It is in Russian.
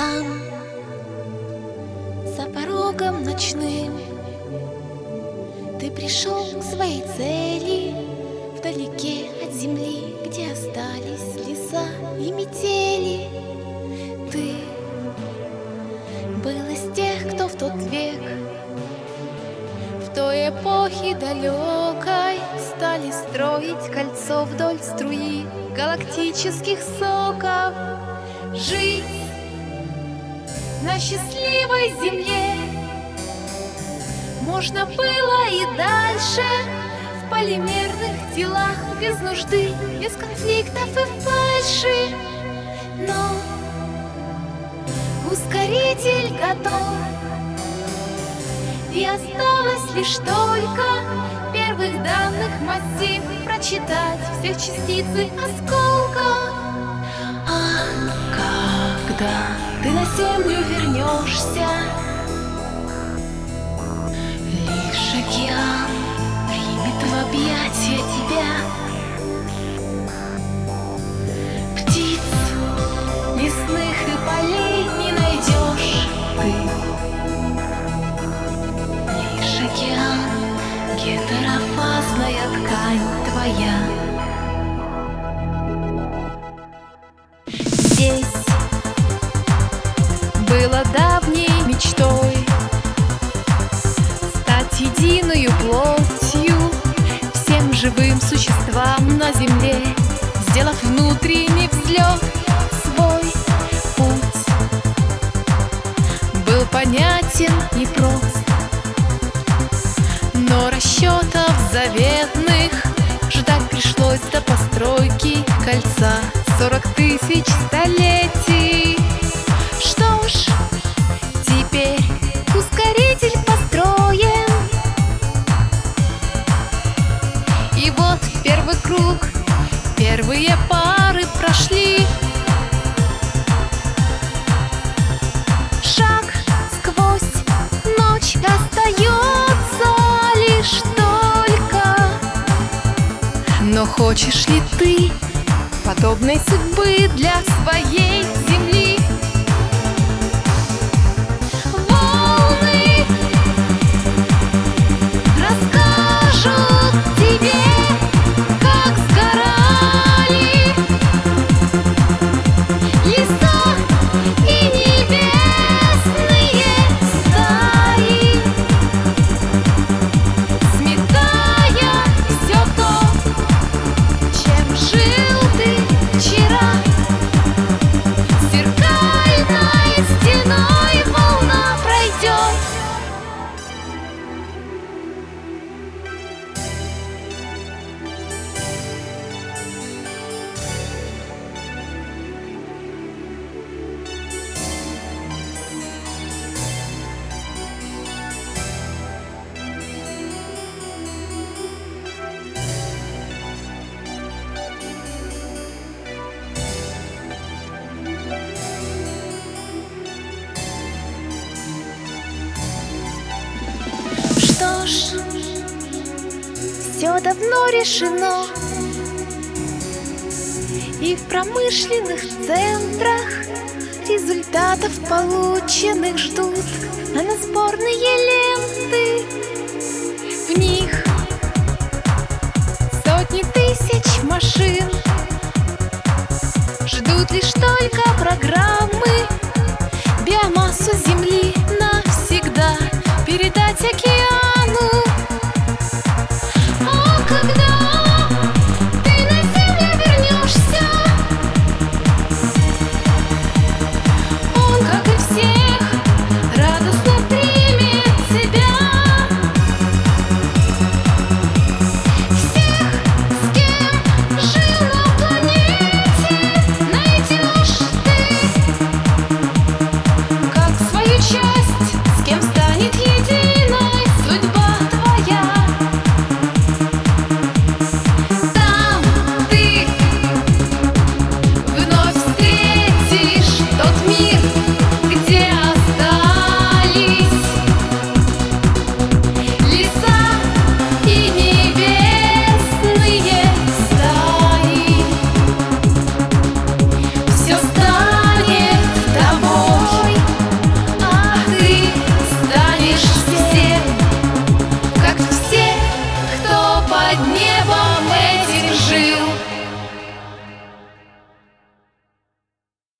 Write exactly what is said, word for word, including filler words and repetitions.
Там, за порогом ночным, ты пришел к своей цели, вдалеке от земли, где остались леса и метели. Ты был из тех, кто в тот век, в той эпохе далекой, стали строить кольцо вдоль струи галактических соков. Жить на счастливой земле можно было и дальше, в полимерных телах, без нужды, без конфликтов и фальши. Но ускоритель готов, и осталось лишь только первых данных массив прочитать всех частиц и осколков. А когда ты на землю вернешься, лишь океан примет в объятия тебя. Птиц лесных и полей не найдешь ты, лишь океан, гетерофазная ткань твоя. Здесь было давней мечтой стать единую плотью всем живым существам на земле, сделав внутренний взлет. Свой путь был понятен и прост, но расчетов заветных ждать пришлось до постройки кольца сорок тысяч столетий. Что ж, теперь ускоритель построен, и вот первый круг, первые пары прошли. Шаг сквозь ночь, остается лишь только. Но хочешь ли ты подобной судьбы для своей земли? Волны расскажут тебе, как сгорали леса и небесные стаи, сметая все то, чем жил ты вчера. Зеркальной стеной волна пройдет. Что ж, все давно решено, и в промышленных центрах результатов полученных ждут наносборные ленты. В них сотни тысяч машин ждут лишь только программы